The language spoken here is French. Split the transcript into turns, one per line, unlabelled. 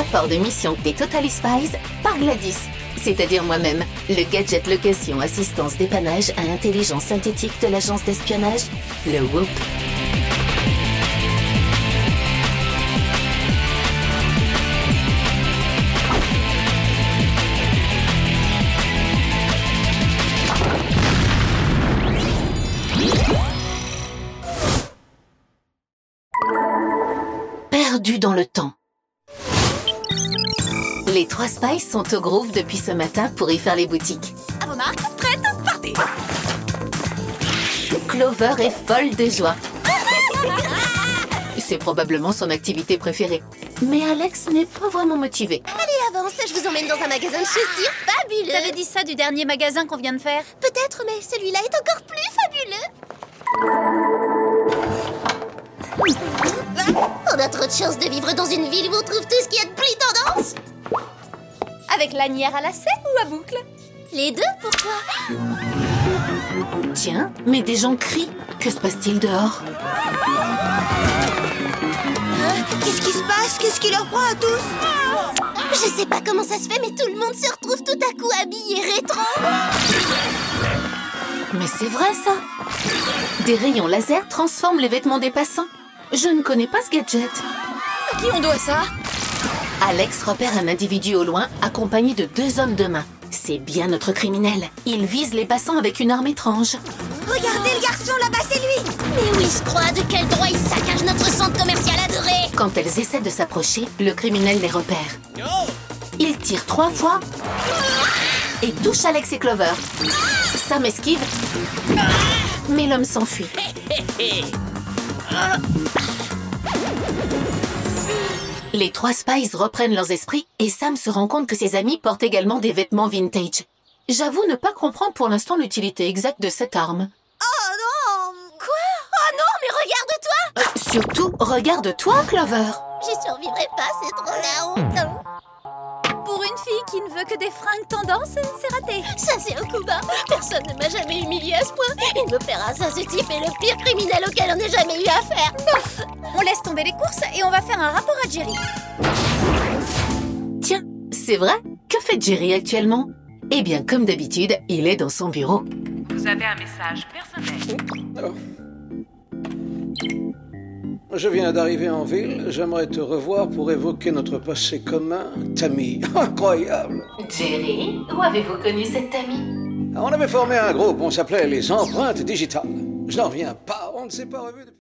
rapport de mission des Totally Spies par Gladys, c'est-à-dire moi-même, le gadget location assistance dépannage à intelligence synthétique de l'agence d'espionnage, le WHOOP. Perdu dans le temps. Les 3 Spies sont au Groove depuis ce matin pour y faire les boutiques.
À vos marques, prêtes, partez!
Clover est folle de joie. C'est probablement son activité préférée. Mais Alex n'est pas vraiment motivé.
Allez, avance, je vous emmène dans un magasin de chaussures fabuleux.
T'avais dit ça du dernier magasin qu'on vient de faire?
Peut-être, mais celui-là est encore plus fabuleux. On a trop de chance de vivre dans une ville où on trouve tout ce qu'il y a de plus tendance.
Avec lanière à lacet ou à boucle?
Les deux, pourquoi?
Tiens, mais des gens crient. Que se passe-t-il dehors?
Qu'est-ce qui se passe? Qu'est-ce qui leur prend à tous? Je sais pas comment ça se fait, mais tout le monde se retrouve tout à coup habillé rétro.
Mais c'est vrai ça! Des rayons laser transforment les vêtements des passants. Je ne connais pas ce gadget.
À qui on doit ça?
Alex repère un individu au loin, accompagné de 2 hommes de main. C'est bien notre criminel. Il vise les passants avec une arme étrange.
Regardez le garçon là-bas, c'est lui. Mais où il se croit? De quel droit il saccage notre centre commercial adoré?
Quand elles essaient de s'approcher, le criminel les repère. Il tire 3 fois et touche Alex et Clover. Sam esquive, mais l'homme s'enfuit. Les 3 Spies reprennent leurs esprits et Sam se rend compte que ses amis portent également des vêtements vintage. J'avoue ne pas comprendre pour l'instant l'utilité exacte de cette arme.
Oh non! Quoi? Oh non, mais regarde-toi!
Surtout, regarde-toi, Clover.
J'y survivrai pas, c'est trop la honte.
Pour une fille qui ne veut que des fringues tendance, c'est raté.
Ça, c'est un coup bas. Personne ne m'a jamais humilié à ce point. Il me paiera ça, ce type est le pire criminel auquel on ait jamais eu affaire.
On laisse tomber les courses et on va faire un rapport à Jerry.
Tiens, c'est vrai? Que fait Jerry actuellement? Eh bien, comme d'habitude, il est dans son bureau.
Vous avez un message personnel.
Je viens d'arriver en ville. J'aimerais te revoir pour évoquer notre passé commun, Tammy. Incroyable!
Jerry, où avez-vous connu cette amie?
On avait formé un groupe, on s'appelait les Empreintes Digitales. Je n'en reviens pas, on ne s'est pas revus depuis...